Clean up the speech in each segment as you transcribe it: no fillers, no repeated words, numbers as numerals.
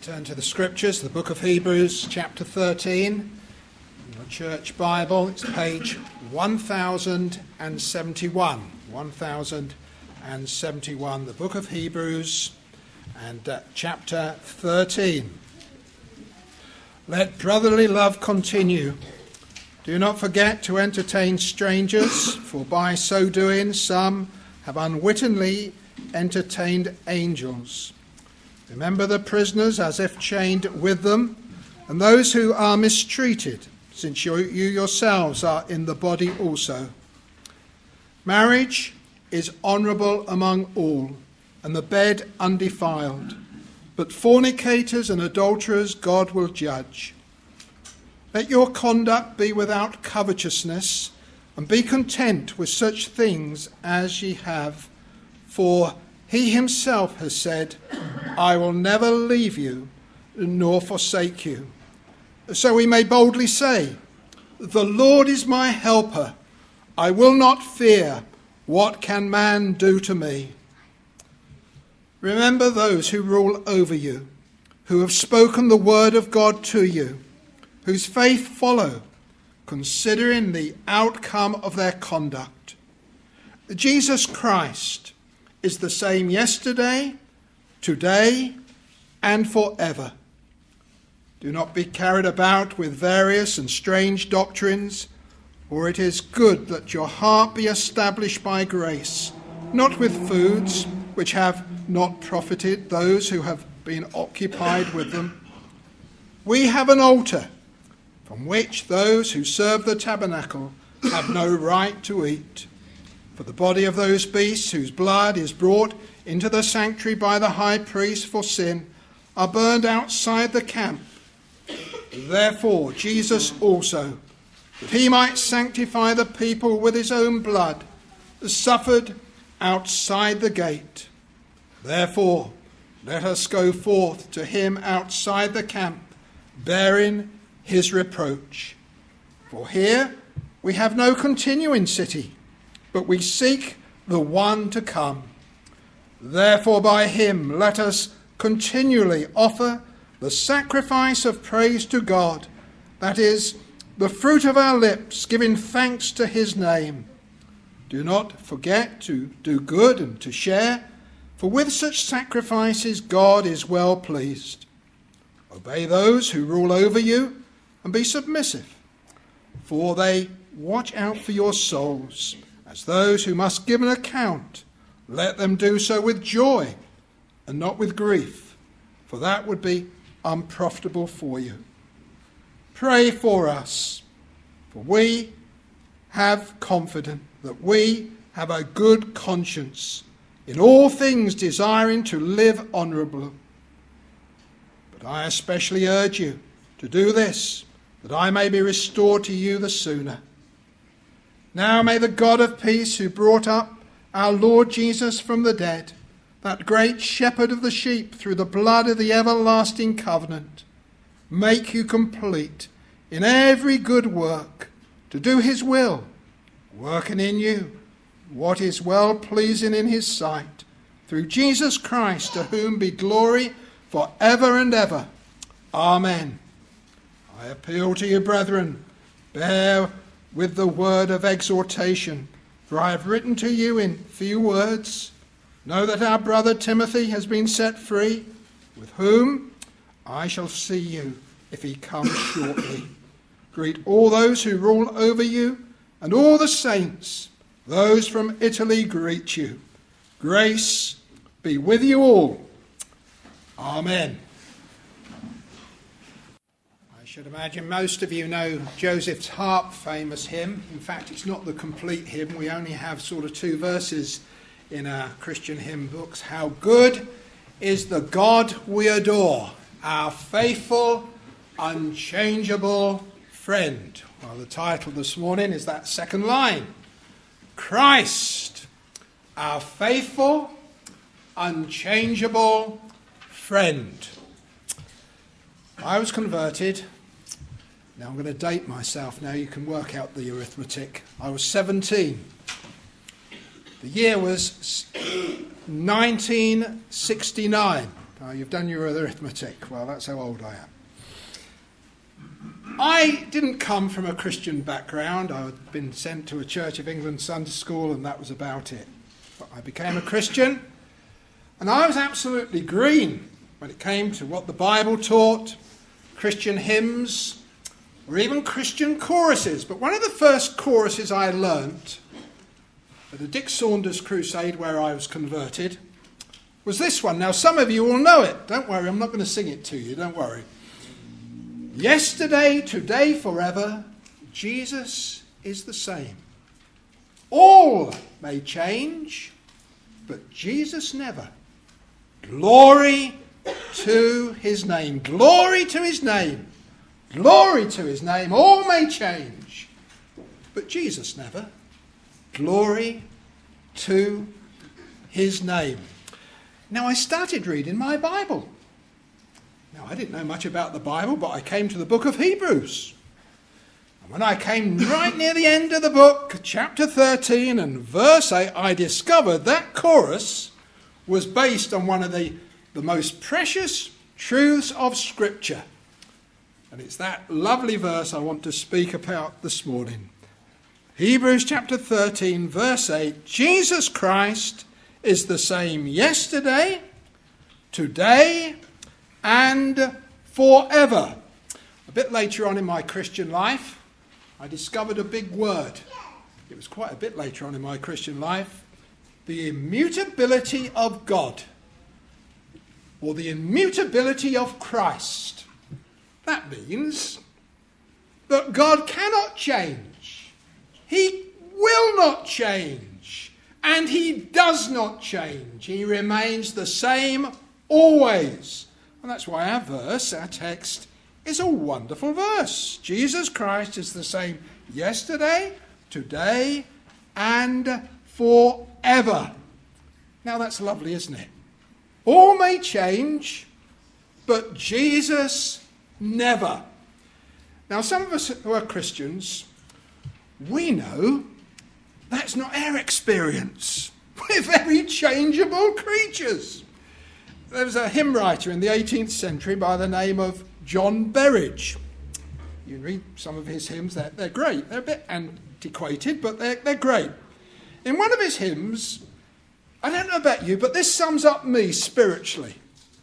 Turn to the scriptures, the book of Hebrews, chapter 13. In your church Bible, it's page 1071. 1071, the book of Hebrews, and chapter 13. Let brotherly love continue. Do not forget to entertain strangers, for by so doing some have unwittingly entertained angels. Remember the prisoners as if chained with them, and those who are mistreated, since you yourselves are in the body also. Marriage is honourable among all, and the bed undefiled. But fornicators and adulterers God will judge. Let your conduct be without covetousness, and be content with such things as ye have. For he himself has said, I will never leave you, nor forsake you. So we may boldly say, the Lord is my helper. I will not fear. What can man do to me? Remember those who rule over you, who have spoken the word of God to you, whose faith follow, considering the outcome of their conduct. Jesus Christ is the same yesterday, today, and forever. Do not be carried about with various and strange doctrines, for it is good that your heart be established by grace, not with foods which have not profited those who have been occupied with them. We have an altar from which those who serve the tabernacle have no right to eat. For the body of those beasts whose blood is brought into the sanctuary by the high priest for sin are burned outside the camp. Therefore Jesus also, that he might sanctify the people with his own blood, suffered outside the gate. Therefore let us go forth to him outside the camp, bearing his reproach. For here we have no continuing city, but we seek the one to come. Therefore by him let us continually offer the sacrifice of praise to God, that is, the fruit of our lips, giving thanks to his name. Do not forget to do good and to share, for with such sacrifices God is well pleased. Obey those who rule over you and be submissive, for they watch out for your souls, as those who must give an account. Let them do so with joy and not with grief, for that would be unprofitable for you. Pray for us, for we have confidence that we have a good conscience, in all things desiring to live honourably. But I especially urge you to do this, that I may be restored to you the sooner. Now may the God of peace, who brought up our Lord Jesus from the dead, that great shepherd of the sheep, through the blood of the everlasting covenant, make you complete in every good work, to do his will, working in you what is well pleasing in his sight, through Jesus Christ, to whom be glory for ever and ever. Amen. I appeal to you, brethren, bear with the word of exhortation, for I have written to you in few words. Know that our brother Timothy has been set free, with whom I shall see you if he comes shortly. Greet all those who rule over you, and all the saints. Those from Italy greet you. Grace be with you all. Amen. I should imagine most of you know Joseph's harp famous hymn. In fact, it's not the complete hymn. We only have sort of 2 verses in our Christian hymn books. How good is the God we adore, our faithful, unchangeable friend. Well, the title this morning is that second line. Christ, our faithful, unchangeable friend. I was converted. Now I'm going to date myself now. You can work out the arithmetic. I was 17. The year was 1969. You've done your arithmetic. Well, that's how old I am. I didn't come from a Christian background. I'd been sent to a Church of England Sunday school, and that was about it. But I became a Christian, and I was absolutely green when it came to what the Bible taught, Christian hymns, or even Christian choruses. But one of the first choruses I learnt at the Dick Saunders crusade where I was converted was this one. Now, some of you will know it. Don't worry, I'm not going to sing it to you, don't worry. Yesterday, today, forever, Jesus is the same. All may change, but Jesus never. Glory to his name. Glory to his name. Glory to his name. All may change, but Jesus never. Glory to his name. Now, I started reading my Bible. Now, I didn't know much about the Bible, but I came to the book of Hebrews. And when I came right near the end of the book, chapter 13 and verse 8, I discovered that chorus was based on one of the most precious truths of Scripture. And it's that lovely verse I want to speak about this morning. Hebrews chapter 13, verse 8, Jesus Christ is the same yesterday, today, and forever. A bit later on in my Christian life, I discovered a big word. It was quite a bit later on in my Christian life. The immutability of God, or the immutability of Christ. That means that God cannot change. He will not change. And he does not change. He remains the same always. And that's why our verse, our text, is a wonderful verse. Jesus Christ is the same yesterday, today, and forever. Now that's lovely, isn't it? All may change, but Jesus never. Now some of us who are Christians, we know that's not our experience. We're very changeable creatures. There was a hymn writer in the 18th century by the name of John Berridge. You can read some of his hymns. They're great. They're a bit antiquated, but they're great. In one of his hymns, I don't know about you, but this sums up me spiritually.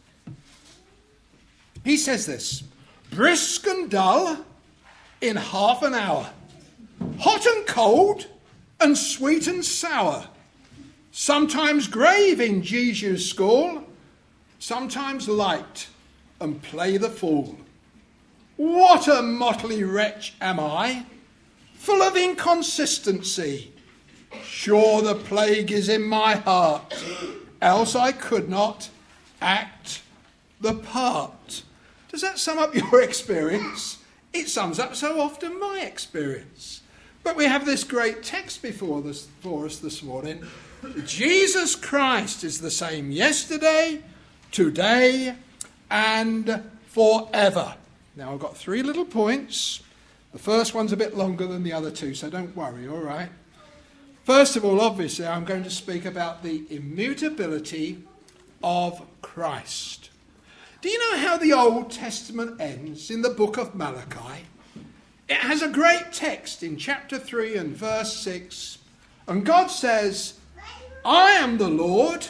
He says this: brisk and dull in half an hour, hot and cold and sweet and sour, sometimes grave in Jesu's school, sometimes light and play the fool. What a motley wretch am I, full of inconsistency. Sure the plague is in my heart, else I could not act the part. Does that sum up your experience? It sums up so often my experience. But we have this great text for us this morning. Jesus Christ is the same yesterday, today, and forever. Now, I've got 3 little points. The first one's a bit longer than the other 2, so don't worry, all right? First of all, obviously, I'm going to speak about the immutability of Christ. Do you know how the Old Testament ends in the book of Malachi? It has a great text in chapter 3 and verse 6. And God says, I am the Lord,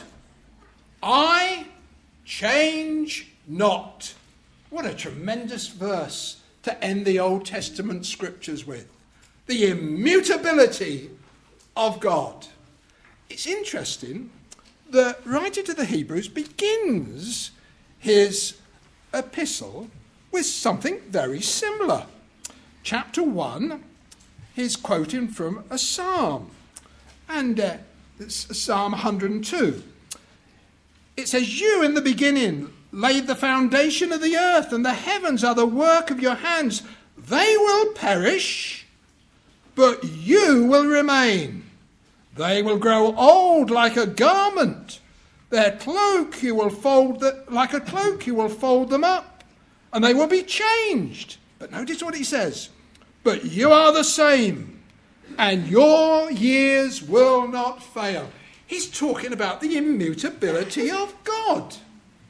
I change not. What a tremendous verse to end the Old Testament scriptures with. The immutability of God. It's interesting, the writer to the Hebrews begins his epistle with something very similar. Chapter 1, he's quoting from a psalm, and it's Psalm 102. It says, you in the beginning laid the foundation of the earth, and the heavens are the work of your hands. They will perish, but you will remain. They will grow old like a garment. Their cloak you will fold, like a cloak you will fold them up, and they will be changed. But notice what he says. But you are the same, and your years will not fail. He's talking about the immutability of God.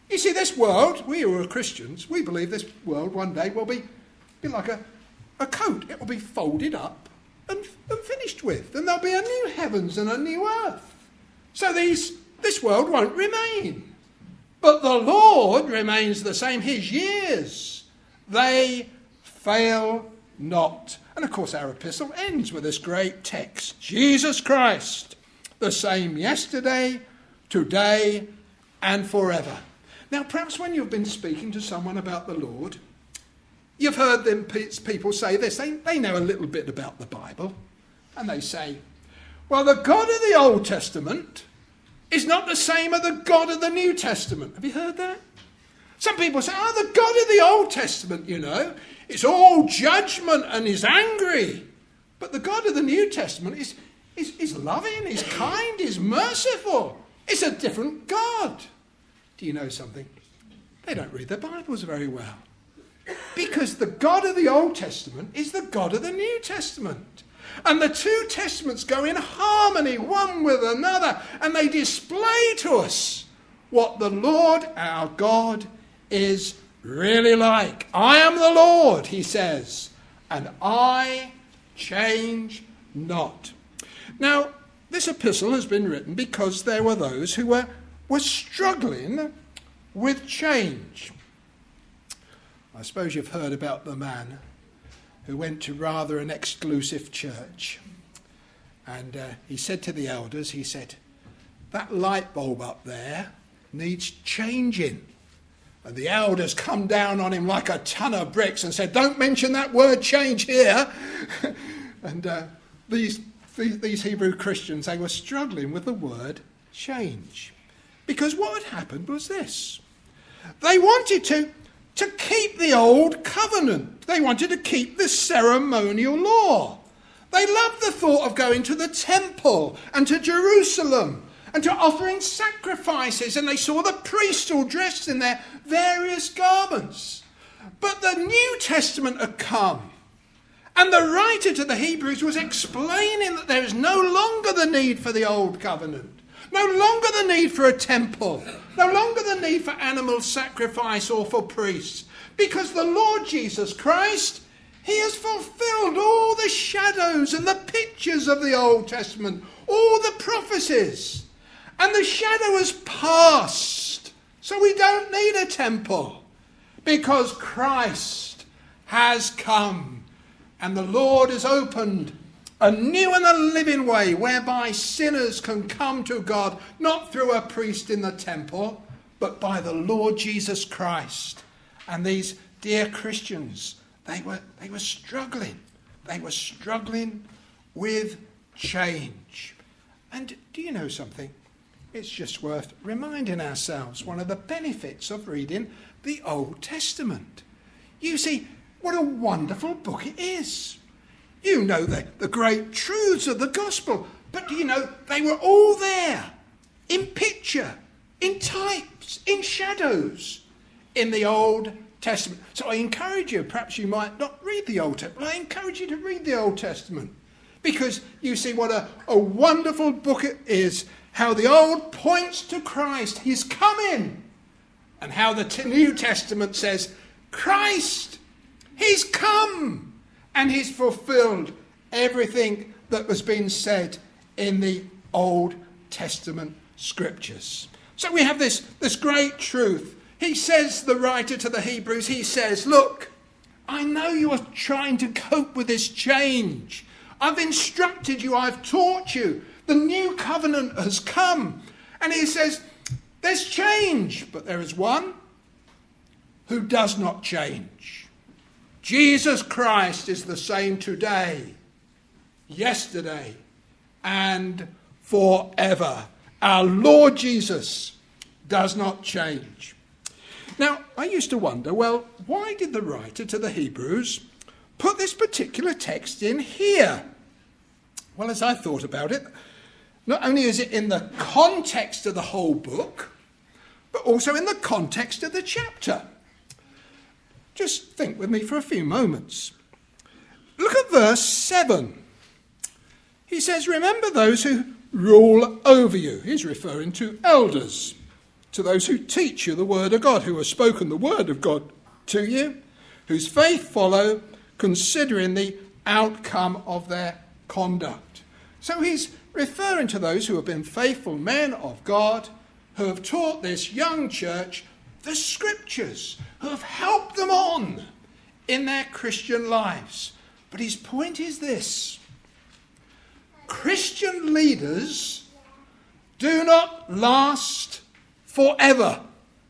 You see, this world, we who are Christians, we believe this world one day will be like a coat. It will be folded up and finished with. And there'll be a new heavens and a new earth. So this world won't remain. But the Lord remains the same. His years, they fail not. And of course our epistle ends with this great text. Jesus Christ, the same yesterday, today, and forever. Now, perhaps when you've been speaking to someone about the Lord, you've heard them people say this. They know a little bit about the Bible. And they say, well, the God of the Old Testament is not the same as the God of the New Testament. Have you heard that? Some people say, the God of the Old Testament, it's all judgment and is angry. But the God of the New Testament is loving, is kind, is merciful. It's a different God. Do you know something? They don't read their Bibles very well. Because the God of the Old Testament is the God of the New Testament. And the two testaments go in harmony one with another. And they display to us what the Lord our God is really like. I am the Lord, he says, and I change not. Now, this epistle has been written because there were those who were struggling with change. I suppose you've heard about the man who went to rather an exclusive church. And he said to the elders, he said, that light bulb up there needs changing. And the elders come down on him like a ton of bricks and said, don't mention that word change here. And these Hebrew Christians, they were struggling with the word change. Because what had happened was this. They wanted to keep the old covenant. They wanted to keep the ceremonial law. They loved the thought of going to the temple and to Jerusalem and to offering sacrifices. And they saw the priests all dressed in their various garments. But the New Testament had come. And the writer to the Hebrews was explaining that there is no longer the need for the old covenant. No longer the need for a temple. No longer the need for animal sacrifice or for priests. Because the Lord Jesus Christ, he has fulfilled all the shadows and the pictures of the Old Testament. All the prophecies. And the shadow has passed. So we don't need a temple. Because Christ has come. And the Lord has opened a new and a living way whereby sinners can come to God, not through a priest in the temple, but by the Lord Jesus Christ. And these dear Christians, they were struggling. They were struggling with change. And do you know something? It's just worth reminding ourselves one of the benefits of reading the Old Testament. You see, what a wonderful book it is. You know the great truths of the gospel, but do you know they were all there, in picture, in types, in shadows, in the Old Testament. So I encourage you, perhaps you might not read the Old Testament, but I encourage you to read the Old Testament, because you see what a wonderful book it is, how the Old points to Christ, he's coming, and how the New Testament says, Christ, he's come. And he's fulfilled everything that was being said in the Old Testament scriptures. So we have this great truth. He says, the writer to the Hebrews, he says, look, I know you are trying to cope with this change. I've instructed you, I've taught you. The new covenant has come. And he says, there's change, but there is one who does not change. Jesus Christ is the same today, yesterday, and forever. Our Lord Jesus does not change. Now, I used to wonder, well, why did the writer to the Hebrews put this particular text in here? Well, as I thought about it, not only is it in the context of the whole book, but also in the context of the chapter. Just think with me for a few moments. Look at verse 7. He says, remember those who rule over you. He's referring to elders. to those who teach you the word of God, who have spoken the word of God to you, whose faith follow, considering the outcome of their conduct. So he's referring to those who have been faithful men of God, who have taught this young church the scriptures, who have helped them on in their Christian lives. But his point is this: Christian leaders do not last forever.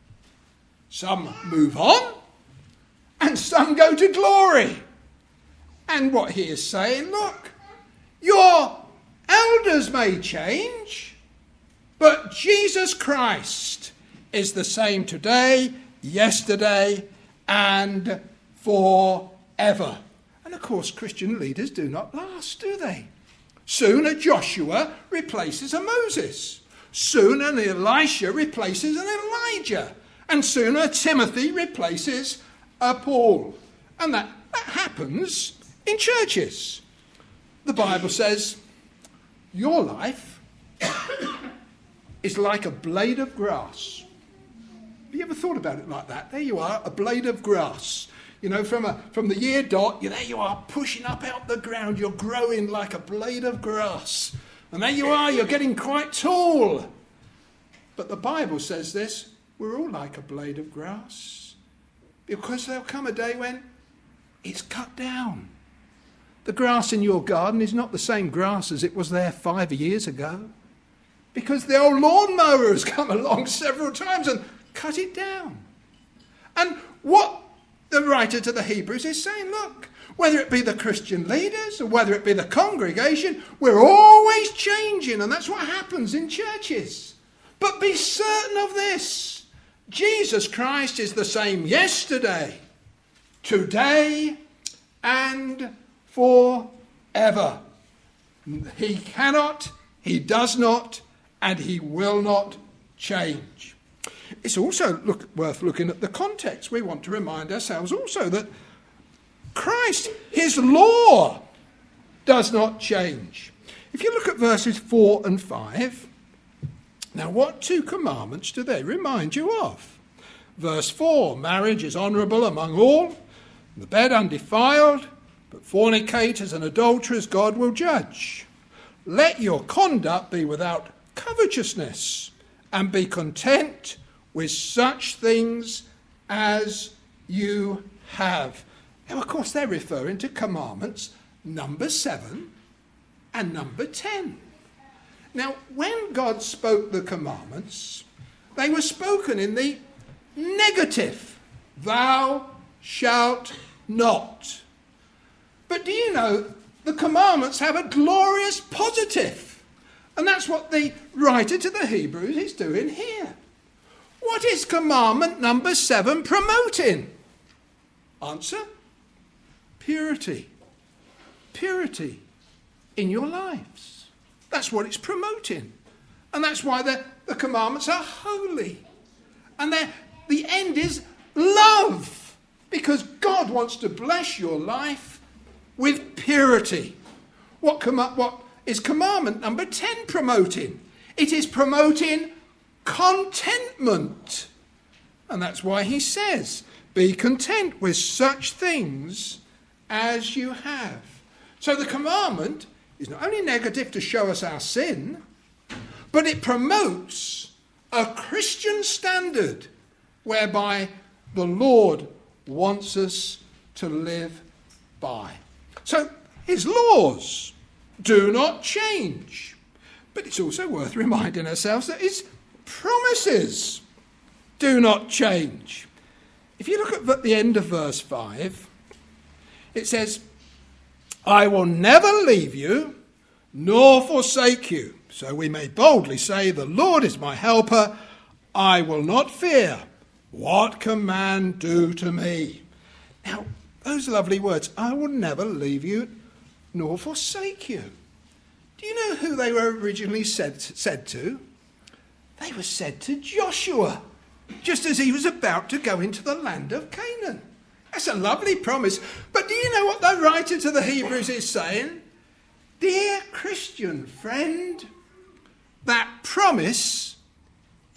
Some move on and some go to glory. And what he is saying, look, your elders may change, but Jesus Christ is the same today, yesterday, and forever. And of course, Christian leaders do not last, do they? Soon a Joshua replaces a Moses. Soon an Elisha replaces an Elijah. And soon a Timothy replaces a Paul. And that happens in churches. The Bible says your life is like a blade of grass. Have you ever thought about it like that? There you are, a blade of grass. You know, from the year dot, there you are, pushing up out the ground. You're growing like a blade of grass. And there you are, you're getting quite tall. But the Bible says this: we're all like a blade of grass. Because there'll come a day when it's cut down. The grass in your garden is not the same grass as it was there 5 years ago. Because the old lawnmower has come along several times and cut it down. And what the writer to the Hebrews is saying, look, whether it be the Christian leaders or whether it be the congregation, we're always changing, and that's what happens in churches. But be certain of this: Jesus Christ is the same yesterday, today, and forever. He cannot, he does not, and he will not change. It's also worth looking at the context. We want to remind ourselves also that Christ, his law, does not change. If you look at verses 4 and 5, now what two commandments do they remind you of? Verse 4, marriage is honourable among all, the bed undefiled, but fornicators and adulterers God will judge. Let your conduct be without covetousness, and be content with such things as you have. Now, of course, they're referring to commandments number 7 and number 10. Now, when God spoke the commandments, they were spoken in the negative. Thou shalt not. But do you know, the commandments have a glorious positive. And that's what the writer to the Hebrews is doing here. What is commandment number 7 promoting? Answer: purity. Purity in your lives. That's what it's promoting. And that's why the commandments are holy. And the end is love. Because God wants to bless your life with purity. What is commandment number 10 promoting? It is promoting contentment. And that's why he says, be content with such things as you have. So the commandment is not only negative to show us our sin, but it promotes a Christian standard whereby the Lord wants us to live by. So his laws do not change. But it's also worth reminding ourselves that his promises do not change. If you look at the end of verse 5, it says, I will never leave you nor forsake you. So we may boldly say, the Lord is my helper. I will not fear. What can man do to me? Now, those lovely words, I will never leave you nor forsake you. Do you know who they were originally said to? They were said to Joshua, just as he was about to go into the land of Canaan. That's a lovely promise. But do you know what the writer to the Hebrews is saying? Dear Christian friend, that promise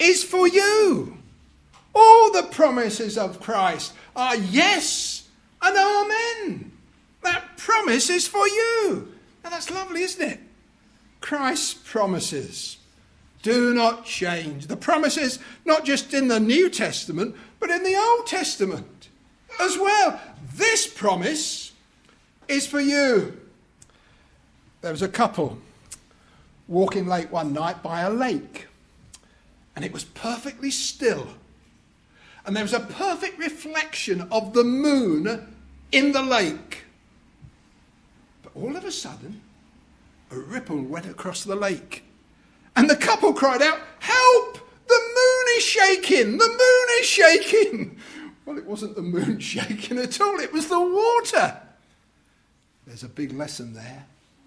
is for you. All the promises of Christ are yes and amen. That promise is for you. Now that's lovely, isn't it? Christ's promises do not change. The promises not just in the New Testament, but in the Old Testament as well. This promise is for you. There was a couple walking late one night by a lake, and it was perfectly still. And there was a perfect reflection of the moon in the lake. But all of a sudden, a ripple went across the lake. And the couple cried out, "Help! The moon is shaking! The moon is shaking!" Well, it wasn't the moon shaking at all. It was the water. There's a big lesson there.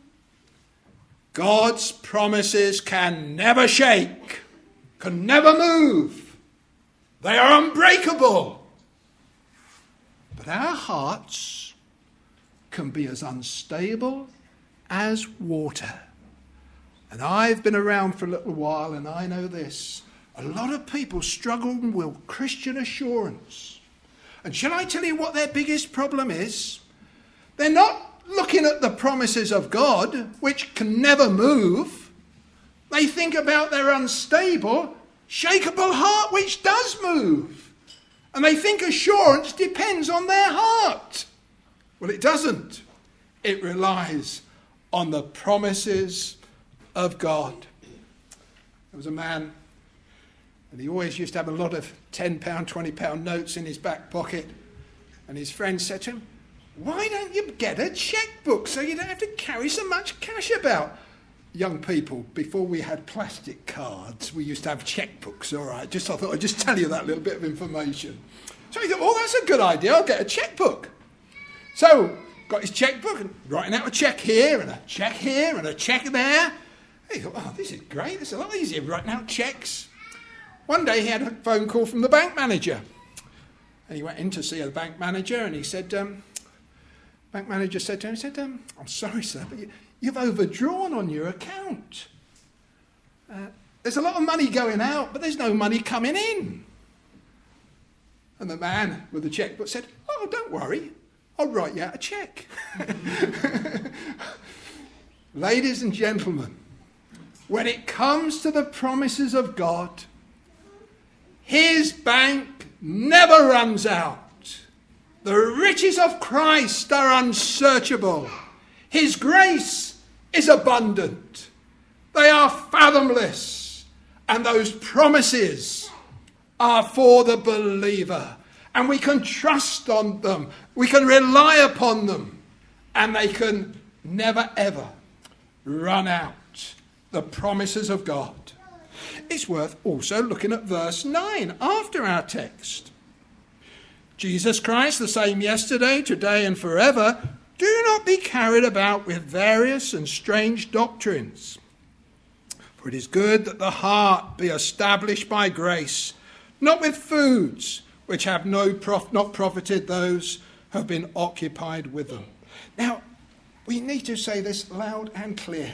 God's promises can never shake, can never move. They are unbreakable. But our hearts can be as unstable as water. And I've been around for a little while, and I know this. A lot of people struggle with Christian assurance. And shall I tell you what their biggest problem is? They're not looking at the promises of God, which can never move. They think about their unstable, shakeable heart, which does move. And they think assurance depends on their heart. Well, it doesn't. It relies on the promises of God. There was a man, and he always used to have a lot of £10, £20 notes in his back pocket. And his friend said to him, "Why don't you get a checkbook so you don't have to carry so much cash about?" Young people, before we had plastic cards, we used to have checkbooks, all right. I thought I'd just tell you that little bit of information. So he thought, "Oh, that's a good idea, I'll get a checkbook." So, got his checkbook and writing out a check here and a check here and a check there. He thought, "Oh, this is great, it's a lot easier writing out checks." One day he had a phone call from the bank manager. And he went in to see the bank manager, and he said, bank manager said to him, "I'm sorry, sir, but you've overdrawn on your account. There's a lot of money going out, but there's no money coming in." And the man with the checkbook said, "Oh, don't worry, I'll write you out a check." Ladies and gentlemen, when it comes to the promises of God, his bank never runs out. The riches of Christ are unsearchable. His grace is abundant. They are fathomless. And those promises are for the believer. And we can trust on them. We can rely upon them. And they can never, ever run out. The promises of God. It's worth also looking at verse 9 after our text. Jesus Christ, the same yesterday, today and forever, do not be carried about with various and strange doctrines. For it is good that the heart be established by grace, not with foods which have not profited those who have been occupied with them. Now, we need to say this loud and clear.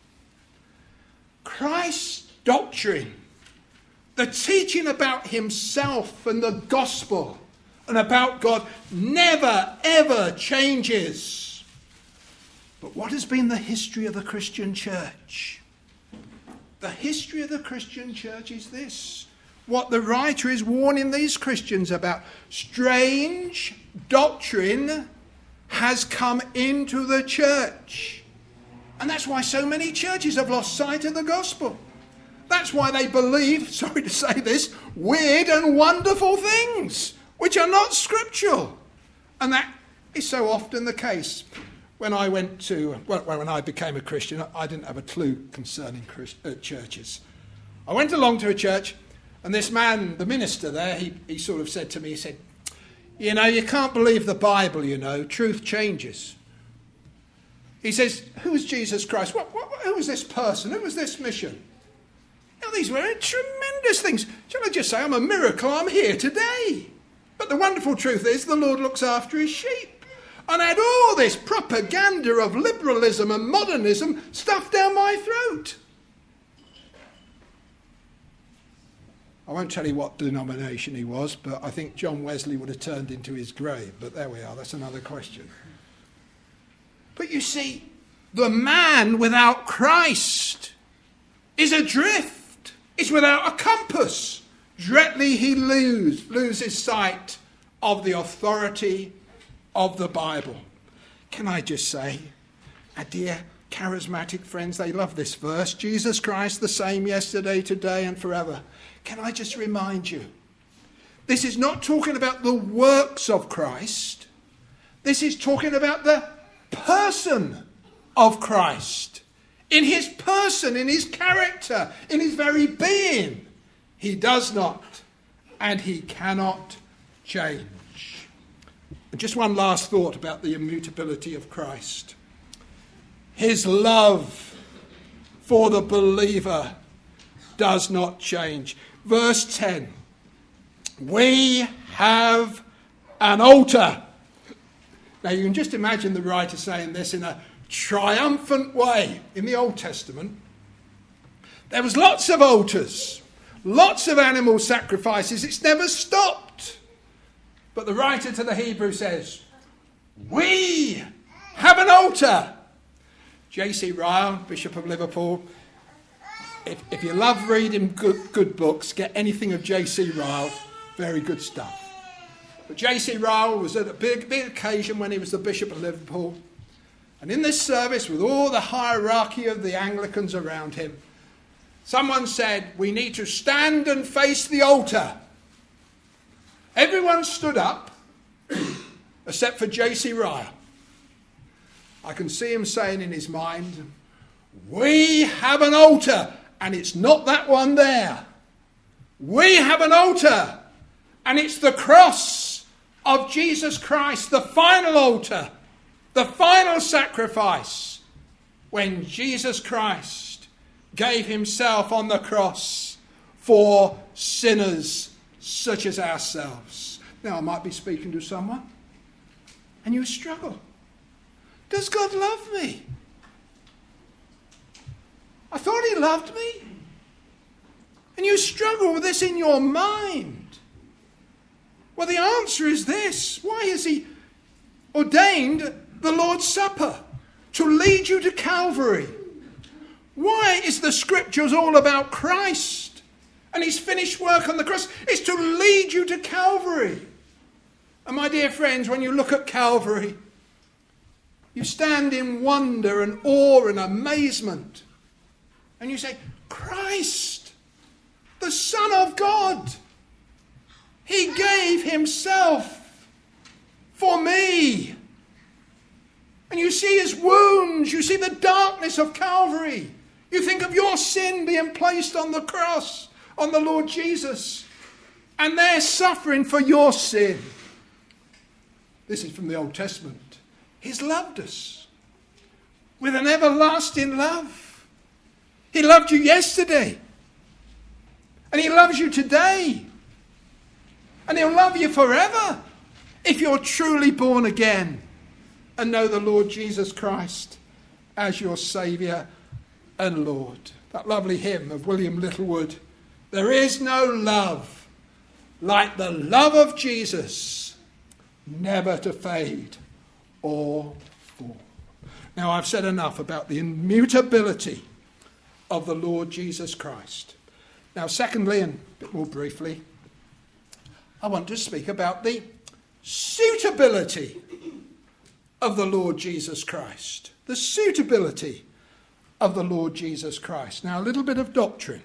Christ's doctrine, the teaching about himself and the gospel and about God, never ever changes. But what has been the history of the Christian church? The history of the Christian church is this. What the writer is warning these Christians about. Strange doctrine has come into the church. And that's why so many churches have lost sight of the gospel. That's why they believe, sorry to say this, weird and wonderful things, which are not scriptural. And that is so often the case. When I when I became a Christian, I didn't have a clue concerning churches. I went along to a church, and this man, the minister there, he sort of said to me, he said, "You know, you can't believe the Bible, you know, truth changes." He says, "Who is Jesus Christ? Who was this person? Who was this mission?" Now, these were tremendous things. Shall I just say, I'm a miracle, I'm here today. But the wonderful truth is the Lord looks after his sheep. And I had all this propaganda of liberalism and modernism stuffed down my throat. won't tell you what denomination he was, but I think John Wesley would have turned into his grave. But there we are, that's another question. But you see, the man without Christ is adrift, is without a compass. Directly he loses sight of the authority of the Bible. Can I just say, our dear charismatic friends, they love this verse. Jesus Christ the same yesterday, today and forever. Can I just remind you, this is not talking about the works of Christ. This is talking about the person of Christ. In his person, in his character, in his very being. He does not and he cannot change. And just one last thought about the immutability of Christ. His love for the believer does not change. Verse 10. We have an altar. Now you can just imagine the writer saying this in a triumphant way. In the Old Testament, there was lots of altars, lots of animal sacrifices. It's never stopped. But the writer to the Hebrews says, we have an altar. J.C. Ryle, Bishop of Liverpool, if you love reading good books, get anything of J.C. Ryle, very good stuff. But J.C. Ryle was at a big occasion when he was the Bishop of Liverpool. And in this service, with all the hierarchy of the Anglicans around him, someone said, we need to stand and face the altar. Everyone stood up, except for J.C. Ryle. I can see him saying in his mind, we have an altar, and it's not that one there. We have an altar, and it's the cross of Jesus Christ, the final altar, the final sacrifice, when Jesus Christ gave himself on the cross for sinners such as ourselves. Now, I might be speaking to someone, and you struggle. Does God love me? I thought he loved me. And you struggle with this in your mind. Well, the answer is this. Why has he ordained the Lord's Supper? To lead you to Calvary. Why is the scriptures all about Christ and his finished work on the cross? It's to lead you to Calvary. And my dear friends, when you look at Calvary, you stand in wonder and awe and amazement. And you say, Christ, the Son of God, he gave himself for me. And you see his wounds, you see the darkness of Calvary. You think of your sin being placed on the cross, on the Lord Jesus, and their suffering for your sin. This is from the Old Testament. He's loved us with an everlasting love. He loved you yesterday. And he loves you today. And he'll love you forever if you're truly born again and know the Lord Jesus Christ as your Saviour and Lord. That lovely hymn of William Littlewood. There is no love like the love of Jesus, never to fade or fall. Now, I've said enough about the immutability of the Lord Jesus Christ. Now, secondly, and a bit more briefly, I want to speak about the suitability of the Lord Jesus Christ. The suitability of the Lord Jesus Christ. Now, a little bit of doctrine.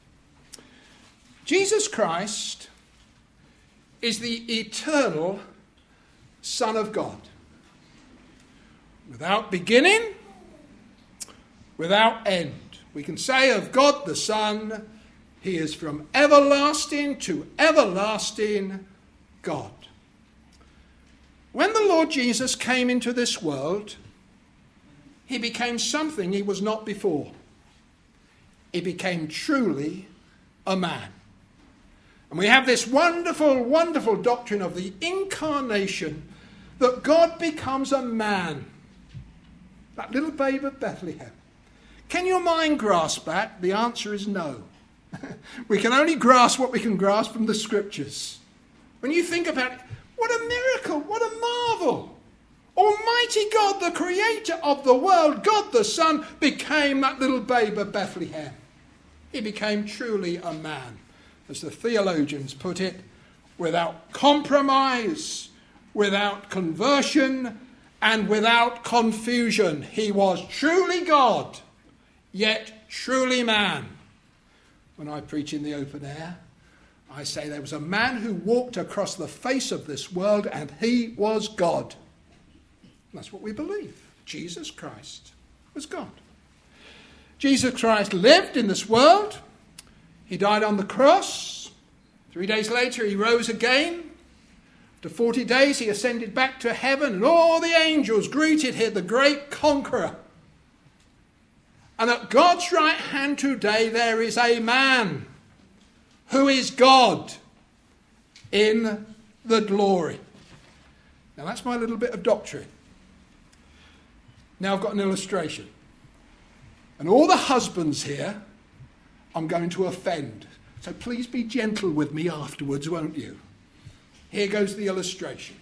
Jesus Christ is the eternal Son of God. Without beginning, without end. We can say of God the Son, he is from everlasting to everlasting God. When the Lord Jesus came into this world, he became something he was not before. He became truly a man. And we have this wonderful, wonderful doctrine of the incarnation, that God becomes a man. That little babe of Bethlehem. Can your mind grasp that? The answer is no. We can only grasp what we can grasp from the scriptures. When you think about it, what a miracle, what a marvel. Almighty God, the creator of the world, God the Son, became that little babe of Bethlehem. He became truly a man, as the theologians put it, without compromise, without conversion, and without confusion. He was truly God, yet truly man. When I preach in the open air, I say there was a man who walked across the face of this world and he was God. That's what we believe. Jesus Christ was God. Jesus Christ lived in this world. He died on the cross. 3 days later he rose again. After 40 days he ascended back to heaven and all the angels greeted him, the great conqueror. And at God's right hand today there is a man who is God in the glory. Now that's my little bit of doctrine. Now I've got an illustration. And all the husbands here, I'm going to offend. So please be gentle with me afterwards, won't you? Here goes the illustration.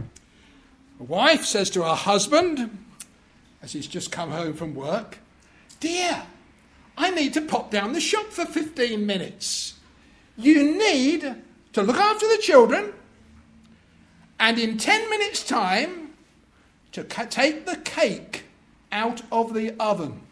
A wife says to her husband, as he's just come home from work, "Dear, I need to pop down the shop for 15 minutes. You need to look after the children and in 10 minutes' time to take the cake out of the oven."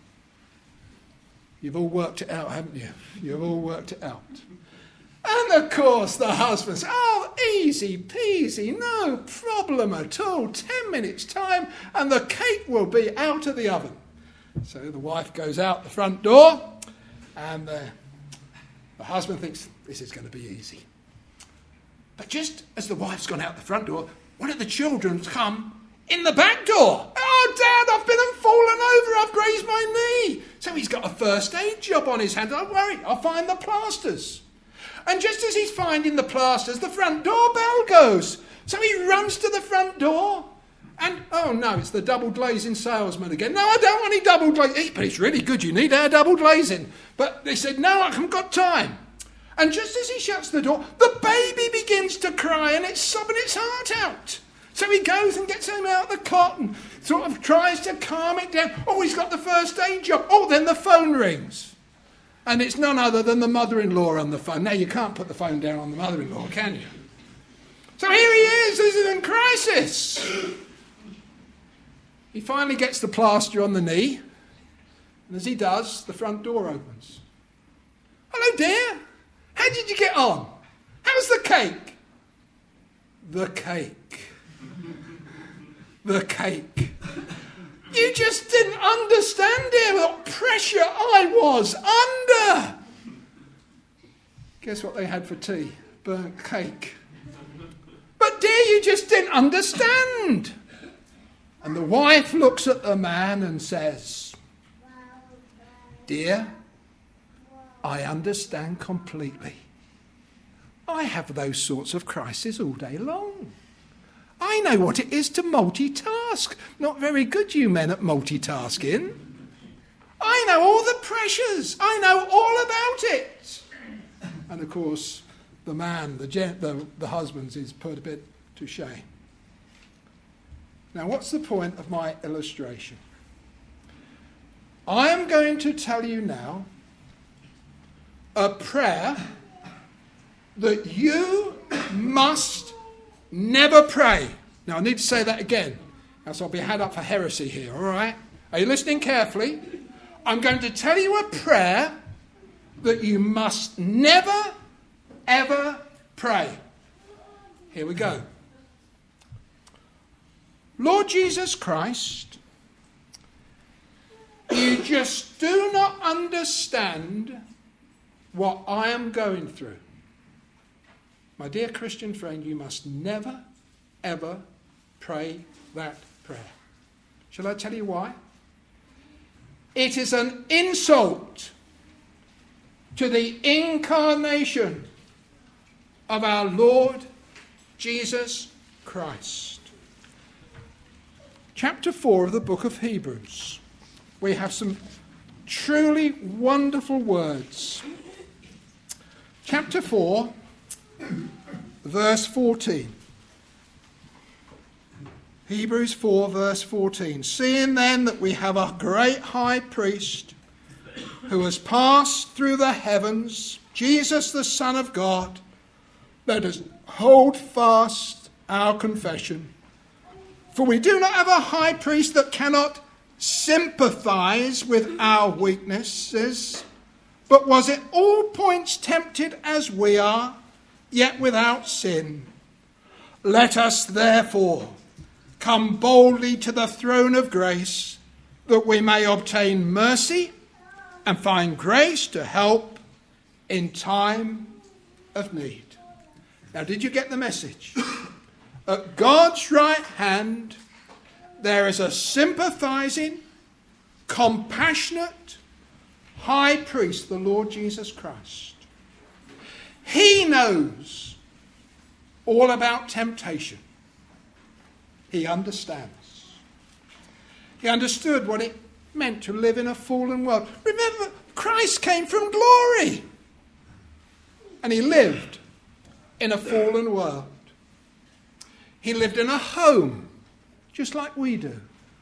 You've all worked it out, haven't you? You've all worked it out. And of course the husband says, "Oh, easy peasy, no problem at all. 10 minutes' time and the cake will be out of the oven." So the wife goes out the front door and the husband thinks this is going to be easy. But just as the wife's gone out the front door, one of the children come in the back door. "Oh, Dad, I've been and fallen over. I've grazed my knee." So he's got a first aid job on his hand. "Don't worry, I'll find the plasters." And just as he's finding the plasters, the front door bell goes. So he runs to the front door. And, oh no, it's the double glazing salesman again. "No, I don't want any double glazing." "But it's really good, you need our double glazing." But they said, "No, I haven't got time." And just as he shuts the door, the baby begins to cry and it's sobbing its heart out. So he goes and gets him out of the cot and sort of tries to calm it down. Oh, he's got the first aid job. Oh, then the phone rings. And it's none other than the mother-in-law on the phone. Now, you can't put the phone down on the mother-in-law, can you? So here he is. This is in crisis. He finally gets the plaster on the knee. And as he does, the front door opens. "Hello, dear. How did you get on? How's the cake?" The cake. The cake. "You just didn't understand, dear, what pressure I was under." Guess what they had for tea? Burnt cake. "But dear, you just didn't understand." And the wife looks at the man and says, "Dear, I understand completely. I have those sorts of crises all day long. I know what it is to multitask. Not very good, you men, at multitasking. I know all the pressures. I know all about it." And of course, the man, the husband, is put a bit to shame. Now, what's the point of my illustration? I am going to tell you now a prayer that you must never pray. Now, I need to say that again, else I'll be had up for heresy here, all right? Are you listening carefully? I'm going to tell you a prayer that you must never, ever pray. Here we go. Lord Jesus Christ, you just do not understand what I am going through. My dear Christian friend, you must never, ever pray that prayer. Shall I tell you why? It is an insult to the incarnation of our Lord Jesus Christ. Chapter 4 of the book of Hebrews. We have some truly wonderful words. chapter 4, verse 14. Hebrews 4, verse 14. Seeing then that we have a great high priest who has passed through the heavens, Jesus the Son of God, let us hold fast our confession. For we do not have a high priest that cannot sympathize with our weaknesses, but was at all points tempted as we are, yet without sin. Let us therefore come boldly to the throne of grace, that we may obtain mercy and find grace to help in time of need. Now, did you get the message? At God's right hand, there is a sympathizing, compassionate high priest, the Lord Jesus Christ. He knows all about temptation. He understands. He understood what it meant to live in a fallen world. Remember, Christ came from glory. And he lived in a fallen world. He lived in a home, just like we do.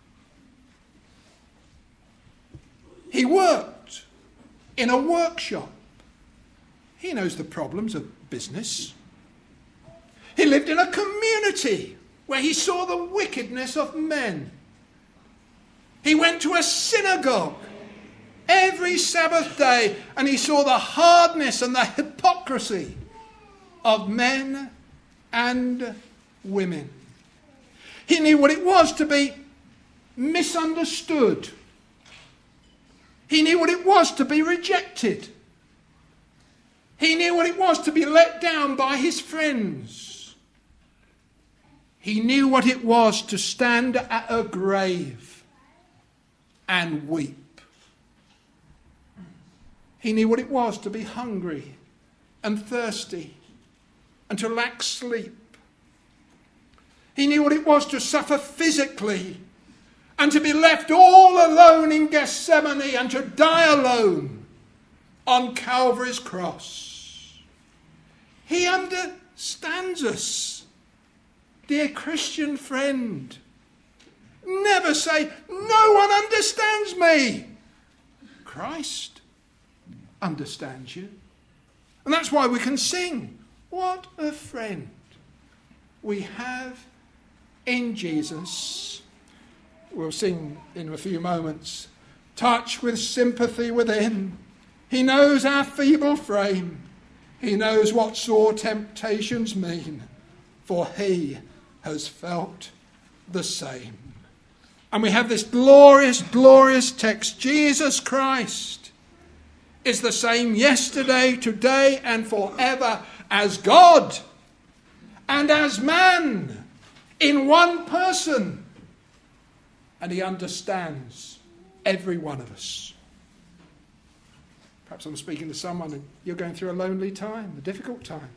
He worked in a workshop. He knows the problems of business. He lived in a community where he saw the wickedness of men. He went to a synagogue every Sabbath day and he saw the hardness and the hypocrisy of men and women. He knew what it was to be misunderstood. He knew what it was to be rejected. He knew what it was to be let down by his friends. He knew what it was to stand at a grave and weep. He knew what it was to be hungry and thirsty and to lack sleep. He knew what it was to suffer physically and to be left all alone in Gethsemane and to die alone on Calvary's cross. He understands us, dear Christian friend. Never say, no one understands me. Christ understands you. And that's why we can sing, what a friend we have in Jesus. We'll sing in a few moments. Touch with sympathy within. He knows our feeble frame. He knows what sore temptations mean. For he has felt the same. And we have this glorious, glorious text. Jesus Christ is the same yesterday, today, and forever as God and as man in one person. And he understands every one of us. Perhaps I'm speaking to someone and you're going through a lonely time, a difficult time.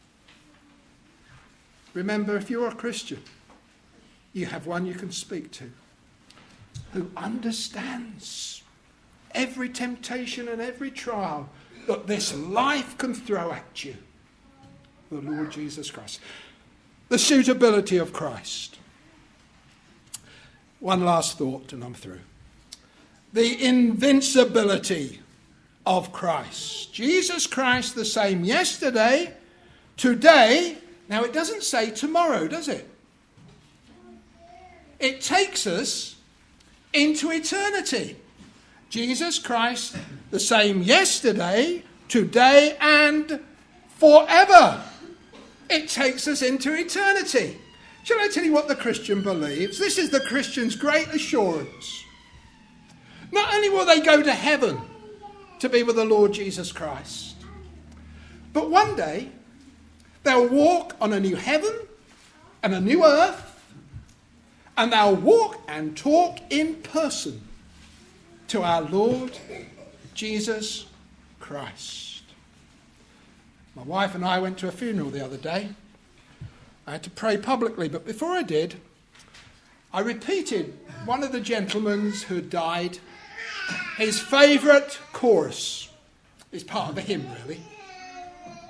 Remember, if you're a Christian, you have one you can speak to who understands every temptation and every trial that this life can throw at you. The Lord Jesus Christ. The suitability of Christ. One last thought and I'm through. The invincibility of Christ. Jesus Christ the same yesterday, today. Now it doesn't say tomorrow, does it? It takes us into eternity. Jesus Christ the same yesterday, today, and forever. It takes us into eternity. Shall I tell you what the Christian believes? This is the Christian's great assurance. Not only will they go to heaven to be with the Lord Jesus Christ, but one day they'll walk on a new heaven and a new earth, and they'll walk and talk in person to our Lord Jesus Christ. My wife and I went to a funeral the other day. I had to pray publicly, but before I did, I repeated one of the gentlemen who had died, his favourite chorus. It's part of the hymn, really.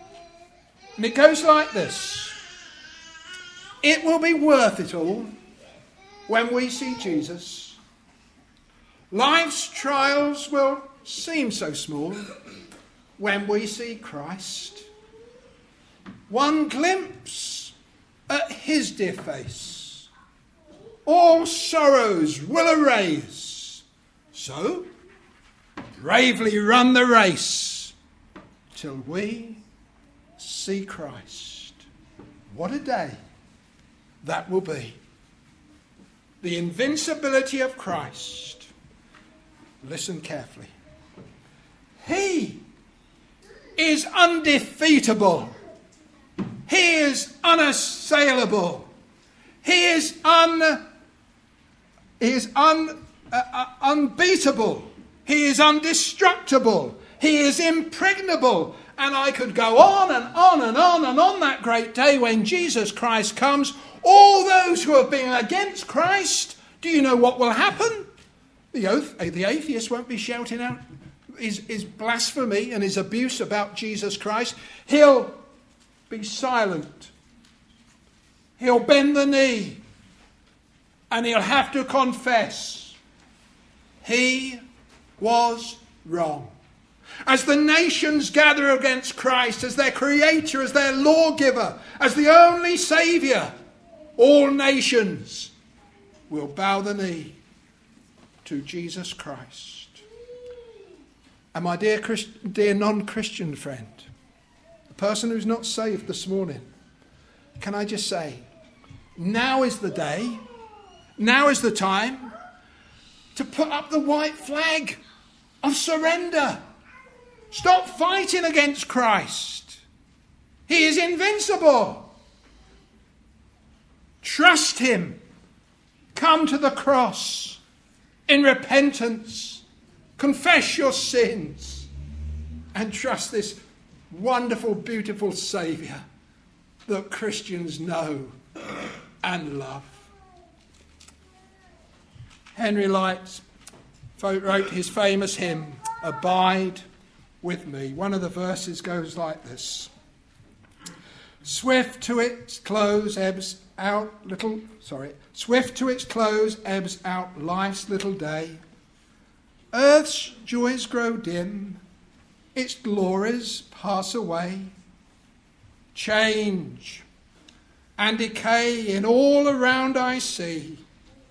And it goes like this. It will be worth it all when we see Jesus. Life's trials will seem so small when we see Christ. One glimpse at his dear face, all sorrows will erase. So, bravely run the race till we see Christ. What a day that will be. The invincibility of Christ. Listen carefully. He is undefeatable. He is unassailable. He is unbeatable. He is indestructible. He is impregnable. And I could go on and on and on and on that great day when Jesus Christ comes. All those who have been against Christ, do you know what will happen? The atheist won't be shouting out his blasphemy and his abuse about Jesus Christ. He'll be silent. He'll bend the knee. And he'll have to confess he was wrong. As the nations gather against Christ, as their creator, as their lawgiver, as the only saviour, all nations will bow the knee to Jesus Christ. And my dear non-Christian friend, the person who's not saved this morning, can I just say, now is the day, now is the time to put up the white flag of surrender. Stop fighting against Christ. He is invincible. Trust him. Come to the cross in repentance. Confess your sins and trust this wonderful, beautiful Saviour that Christians know and love. Henry Light wrote his famous hymn, Abide with Me. One of the verses goes like this. Swift to its close ebbs out life's little day. Earth's joys grow dim, its glories pass away. Change and decay in all around I see.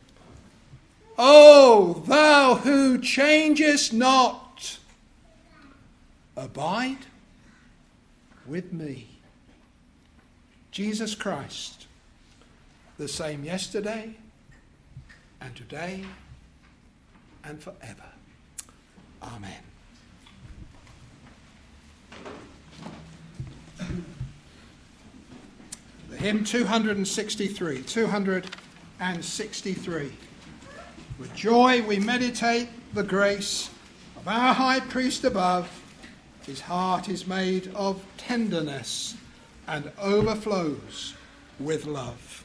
O thou who changest not, abide with me. Jesus Christ, the same yesterday and today and forever. Amen. The hymn 263. With joy we meditate the grace of our high priest above. His heart is made of tenderness and overflows with love.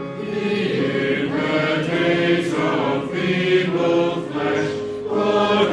Feeble flesh,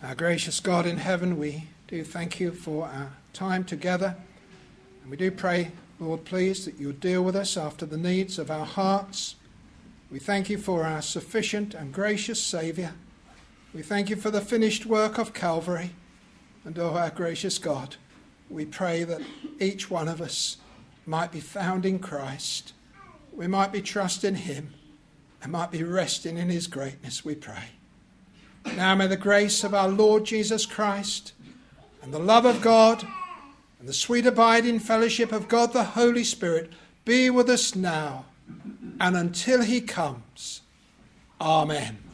Our gracious God in heaven, we do thank you for our time together. And we do pray, Lord, please, that you'll deal with us after the needs of our hearts. We thank you for our sufficient and gracious Saviour. We thank you for the finished work of Calvary. And, oh, our gracious God, we pray that each one of us might be found in Christ. We might be trusting him and might be resting in his greatness, we pray. Now may the grace of our Lord Jesus Christ and the love of God and the sweet abiding fellowship of God the Holy Spirit be with us now and until he comes. Amen.